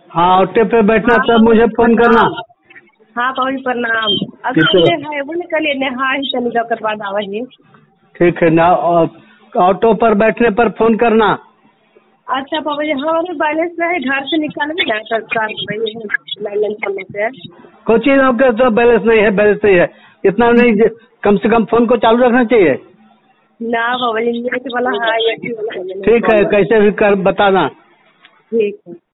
हाँ, ऑटो पे बैठना तब मुझे फोन करना। हाँ पापा जी प्रणाम। अगर है वो निकलिए नहा ही चली जाओ कर बाद आवाज़। ठीक है ना, ऑटो पर बैठने पर फोन करना। अच्छा पापा जी, हमारे बैलेंस में है, घर से निकालने ना सरकार लाइन करने से कोई चीज आपके तो बैलेंस नहीं है, बैलेंस नहीं है, इतना नहीं, कम से कम फोन को चालू रखना चाहिए। ना पापा जी, नेट वाला है, ठीक है, कैसे भी कर बताना। ठीक है।